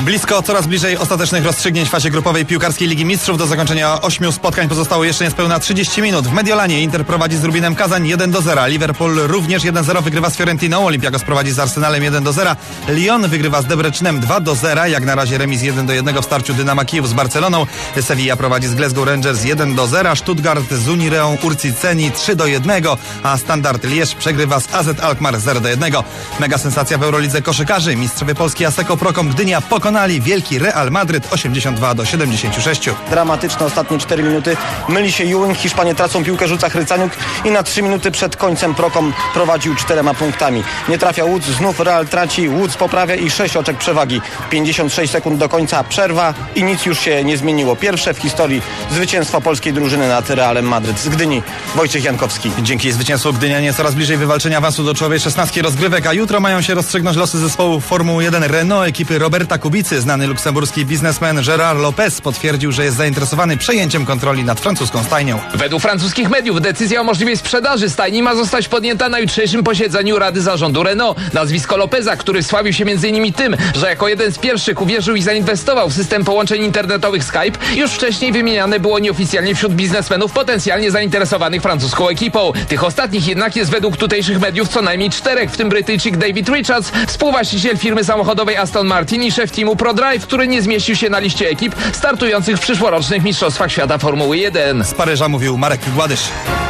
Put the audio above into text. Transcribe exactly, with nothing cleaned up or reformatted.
Blisko, coraz bliżej ostatecznych rozstrzygnięć w fazie grupowej piłkarskiej Ligi Mistrzów. Do zakończenia ośmiu spotkań pozostało jeszcze niespełna trzydzieści minut. W Mediolanie Inter prowadzi z Rubinem Kazań jeden do zera. Liverpool również jeden zero wygrywa z Fiorentiną. Olympiakos prowadzi z Arsenalem jeden do zera. Lyon wygrywa z Debrecznem dwa do zera. Jak na razie remis jeden do jednego w starciu Dynama Kijów z Barceloną. Sevilla prowadzi z Glasgow Rangers jeden do zera. Stuttgart z Unireą Urciceni trzy do jednego. A Standard Liège przegrywa z A Z Alkmaar zero do jednego. Mega sensacja w Eurolidze koszykarzy. Mistrzowie Polski Asseco Procom Gdynia pokonali wielki Real Madryt osiemdziesiąt dwa do siedemdziesięciu sześciu. Dramatyczne ostatnie cztery minuty. Myli się Ewing, Hiszpanie tracą piłkę, rzuca Hrycaniuk i na trzy minuty przed końcem Procom prowadził czterema punktami. Nie trafia Łódź, znów Real traci, Łódź poprawia i sześć oczek przewagi. pięćdziesiąt sześć sekund do końca, przerwa i nic już się nie zmieniło. Pierwsze w historii zwycięstwo polskiej drużyny nad Realem Madryt. Z Gdyni Wojciech Jankowski. Dzięki zwycięstwu Gdynianie coraz bliżej wywalczenia awansu do czołowej szesnastki rozgrywek, a jutro mają się rozstrzygnąć losy zespołu Formuły jeden Renault ekipy Roberta Kubicy. Znany luksemburski biznesmen Gérard Lopez potwierdził, że jest zainteresowany przejęciem kontroli nad francuską stajnią. Według francuskich mediów decyzja o możliwej sprzedaży stajni ma zostać podjęta na jutrzejszym posiedzeniu Rady Zarządu Renault. Nazwisko Lopeza, który sławił się między innymi tym, że jako jeden z pierwszych uwierzył i zainwestował w system połączeń internetowych Skype, już wcześniej wymieniane było nieoficjalnie wśród biznesmenów potencjalnie zainteresowanych francuską ekipą. Tych ostatnich jednak jest według tutejszych mediów co najmniej czterech, w tym Brytyjczyk David Richards, współwłaściciel firmy samochodowej Aston Martin i szef teamu ProDrive, który nie zmieścił się na liście ekip startujących w przyszłorocznych Mistrzostwach Świata Formuły jeden. Z Paryża mówił Marek Gładysz.